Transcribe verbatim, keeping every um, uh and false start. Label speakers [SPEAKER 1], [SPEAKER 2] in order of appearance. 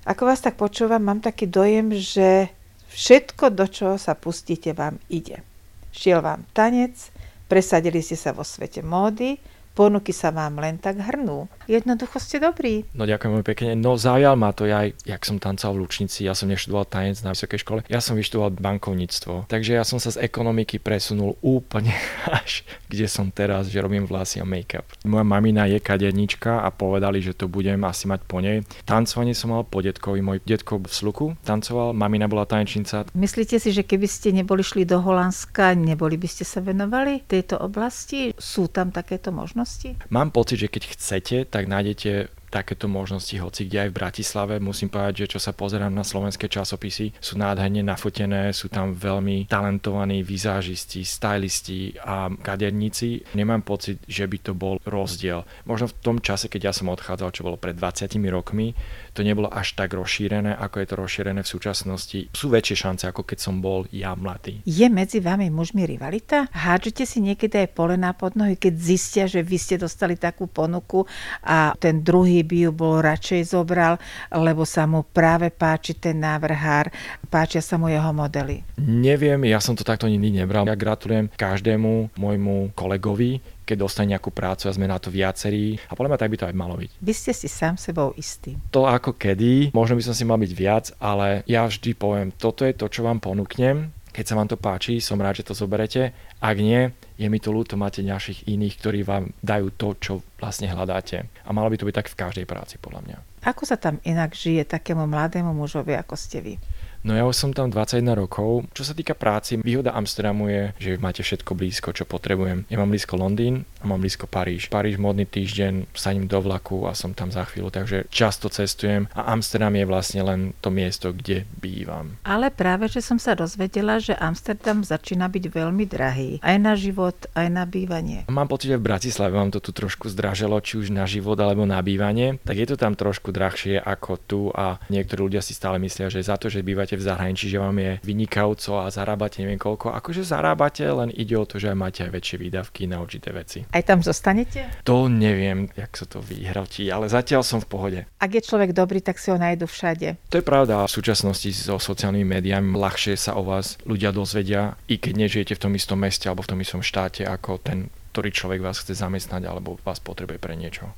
[SPEAKER 1] Ako vás tak počúvam, mám taký dojem, že všetko, do čoho sa pustíte, vám ide. Šiel vám tanec, presadili ste sa vo svete módy, ponuky sa vám len tak hrnú. Jednoducho ste dobrí.
[SPEAKER 2] No ďakujem veľmi pekne. No zaujal ma to aj, jak som tancoval v Lučnici, ja som neštudoval tanec na vysokej škole, ja som vyštudoval bankovníctvo. Takže ja som sa z ekonomiky presunul úplne až kde som teraz, že robím vlasy a make-up. Moja mamina je kadernička a povedali, že to budem asi mať po nej. Tancovanie som mal po detkovi, môj detko v Sluku tancoval, mamina bola tanečnica.
[SPEAKER 1] Myslíte si, že keby ste neboli šli do Holandska, neboli by ste sa venovali tejto oblasti? Sú tam takéto možnosti?
[SPEAKER 2] Mám pocit, že keď chcete, tak nájdete takéto možnosti hoci kde aj v Bratislave. Musím povedať, že čo sa pozerám na slovenské časopisy, sú nádherne nafotené, sú tam veľmi talentovaní vizážisti, stylisti a kaderníci. Nemám pocit, že by to bol rozdiel. Možno v tom čase, keď ja som odchádzal, čo bolo pred dvadsiatimi rokmi, to nebolo až tak rozšírené, ako je to rozšírené v súčasnosti. Sú väčšie šance, ako keď som bol ja mladý.
[SPEAKER 1] Je medzi vami mužmi rivalita? Hádžete si niekedy aj polená pod nohy, keď zistia, že vy ste dostali takú ponuku a ten druhý by ju bol radšej zobral, lebo sa mu práve páči ten návrhár, páčia sa mu jeho modely?
[SPEAKER 2] Neviem, ja som to takto nikdy nebral. Ja gratulujem každému môjmu kolegovi, keď dostane nejakú prácu a sme na to viacerí. A podľa mňa tak by to aj malo byť.
[SPEAKER 1] Vy ste si sám sebou istý.
[SPEAKER 2] To ako kedy, možno by som si mal byť viac, ale ja vždy poviem, toto je to, čo vám ponúknem. Keď sa vám to páči, som rád, že to zoberete. Ak nie, je mi to ľúto, máte ďalších iných, ktorí vám dajú to, čo vlastne hľadáte. A malo by to byť tak v každej práci, podľa mňa.
[SPEAKER 1] Ako sa tam inak žije takému mladému mužovi, ako ste vy?
[SPEAKER 2] No ja už som tam dvadsaťjeden rokov. Čo sa týka práci, výhoda Amsterdamu je, že máte všetko blízko, čo potrebujem. Ja mám blízko Londýn a mám blízko Paríž. Paríž modný týždeň, sadím do vlaku a som tam za chvíľu, takže často cestujem a Amsterdam je vlastne len to miesto, kde bývam.
[SPEAKER 1] Ale práve, že som sa dozvedela, že Amsterdam začína byť veľmi drahý. Aj na život, aj na bývanie.
[SPEAKER 2] Mám pocit, že v Bratislave vám to tu trošku zdraželo, či už na život alebo na bývanie, tak je to tam trošku drahšie ako tu a niektorí ľudia si stále myslia, že za to, že bývate v zahraničí, že vám je vynikajúco a zarábate neviem koľko. Akože zarábate, len ide o to, že aj máte aj väčšie výdavky na určité veci.
[SPEAKER 1] Aj tam zostanete?
[SPEAKER 2] To neviem, jak sa to vyhrotí, ale zatiaľ som v pohode.
[SPEAKER 1] Ak je človek dobrý, tak si ho nájdu všade.
[SPEAKER 2] To je pravda. V súčasnosti so sociálnymi médiami ľahšie sa o vás ľudia dozvedia, i keď nežijete v tom istom meste alebo v tom istom štáte ako ten, ktorý človek vás chce zamestnať alebo vás potrebuje pre niečo.